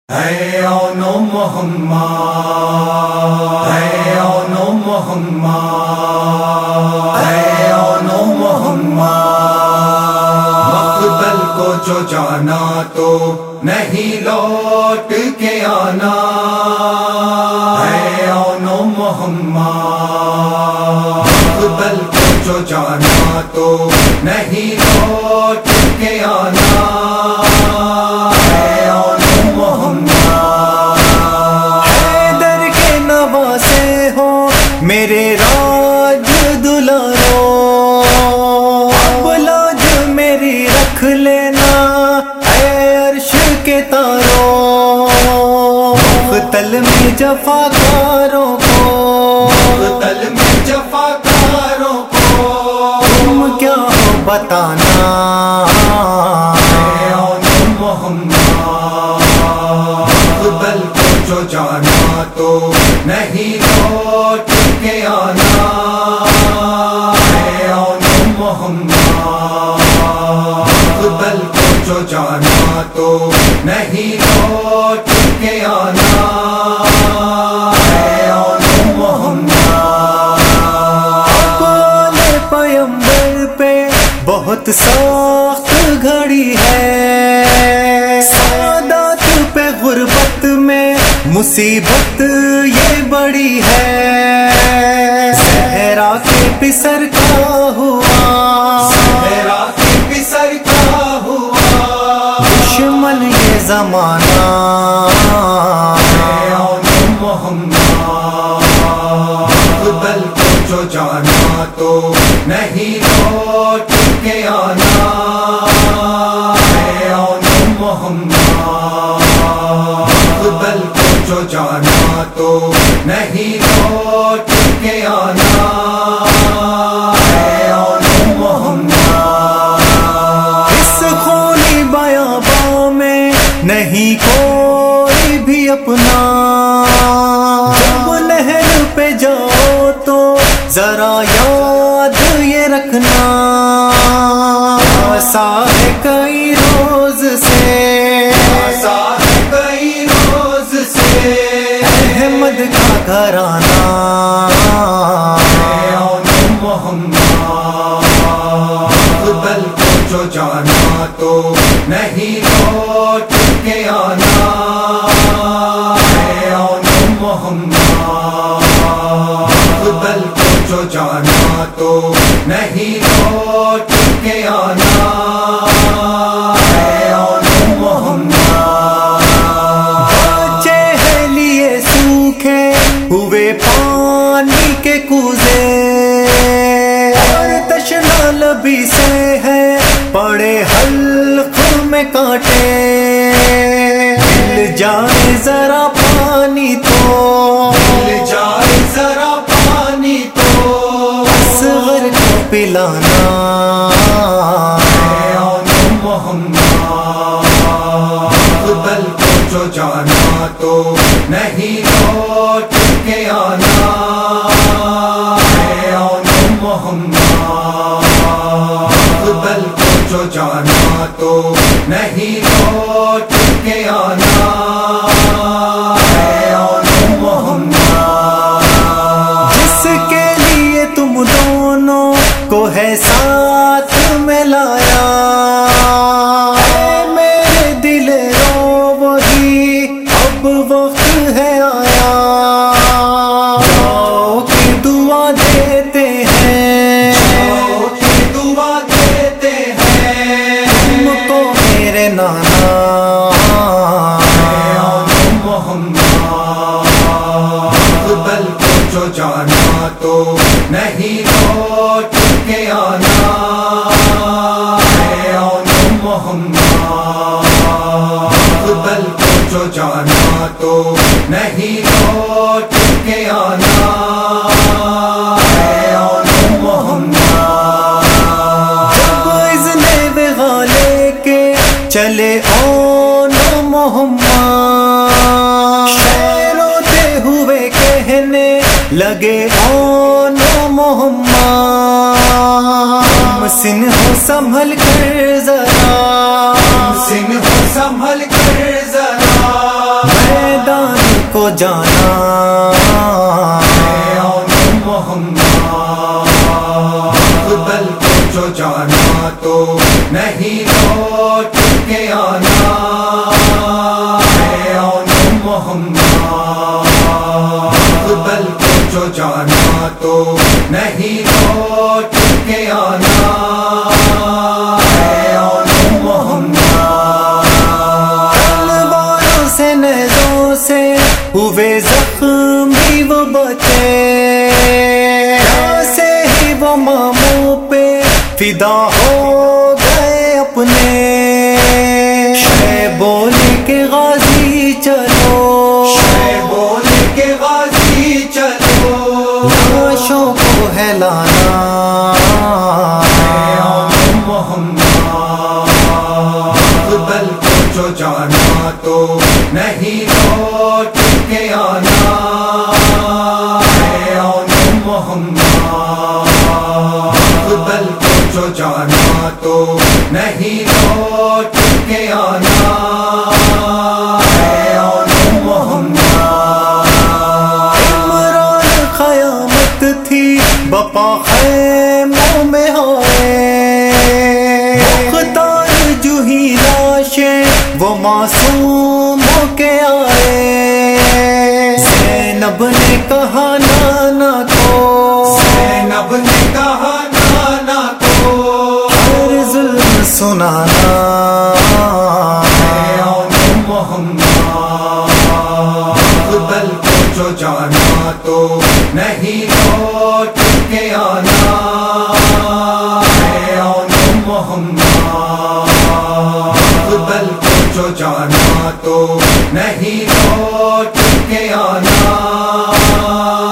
اے اونو محمد، اے اونو محمد، اے اونو محمد، مقتل کو جو جانا تو نہیں لوٹ کے آنا۔ اے اونو محمد، مقتل کو جو جانا تو نہیں لوٹ کے آنا۔ میرے راج دلارو اب لاج میری رکھ لینا، اے عرش کے تارو مقتل میں جفاکاروں کو، مقتل میں جفاکاروں کو تم کیا ہو بتانا۔ اے اونو محمد، مقتل کو جو جانا تو نہیں لوٹ کے آنا۔ اے اونو محمد، مقتل کو جو جانا تو نہیں لوٹ کے آنا۔ اے اونو محمد، اقوال پیمبر پہ بہت سخت گھڑی ہے، سعادت پہ غربت میں مصیبت یہ بڑی ہے۔ صحرا کے پسر کا ہوا، صحرا کے پسر کا ہوا دشمن یہ زمانہ۔ اے اونو محمد، مقتل کو جو جانا تو نہیں لوٹ کے آنا۔ اے اونو محمد، مقتل کو جو جانا تو نہیں لوٹ کے آنا۔ اے اونو محمد، اس خونی بیاباں میں نہیں کوئی بھی اپنا، جب نہر پہ جاؤ تو ذرا یاد یہ رکھنا، آسا ہے کئی روز سے، آسا ہے کئی روز سے احمد کا گھرانہ۔ اے اونو محمد، مقتل کو جو جانا تو نہیں لوٹ کے آنا۔ اے اونو محمد، مقتل کو جو جانا تو نہیں لوٹ کے آنا۔ اے اونو محمد، بچے ہیں لیے سوکھے ہوئے پانی کے کوزے، اور تشنا لبی سے ہے پڑے حلق میں کانٹے، مل جائے ذرا پانی تو، مل جائے ذرا پانی تو اصغر کو پلانا۔ اے اونو محمد، مقتل کو جو جانا تو نہیں لوٹ کے آنا۔ اے اونو محمد، مقتل کو جو جانا تو نہیں لوٹ کے آنا۔ اے اونو محمد، جس کے لیے تم دونوں کو ہے ساتھ میں لایا، اے میرے دل رو وہی اب وقت ہے آیا، جاؤ کی دعا دیتے ہیں، جاؤ کی دعا دیتے ہیں تم کو میرے نانا۔ اے اونو محمد، مقتل کو جو جانا تو نہیں لوٹ کے آنا۔ اے اونو محمد، مقتل کو جو جانا تو نہیں لوٹ کے آنا۔ اے اونو محمد، جب اذن وغا لے کے چلے اونو محمد، شعر روتے ہوئے کہنے لگے اونو محمد، محسن ہو سنبھل کر ذرا، محسن ہو سنبھل کر پھر ذرا میدان کو جانا مقبل کو جو جانا تو نہیں لوٹ کے آنا مقبل کو جو جانا تو نہیں لوٹ کے آنا تلواروں سے نیزوں سے ہوئے زخمی وہ بچے سے ہی وہ ماموں پہ فدا ہو گئے اپنے شے بولے کے غازی چلو شے بولے کے غازی چلو لاشوں کو ہلانا مقبل کو جو جانا تو نہیں لوٹ کے آنا مقبل کو جو جانا تو نہیں لوٹ کے آنا عمران قیامت تھی بپا خیموں میں ہوئے مختار جو ہی لاشیں وہ معصوم ہو کے آئے زینب نے کہا نانا کو زینب نے کہا نانا کو ہر ظلم سنانا مقبل کو جو جانا تو نہیں لوٹ کے آنا مقبل کو جو جانا تو نہیں لوٹ کے آنا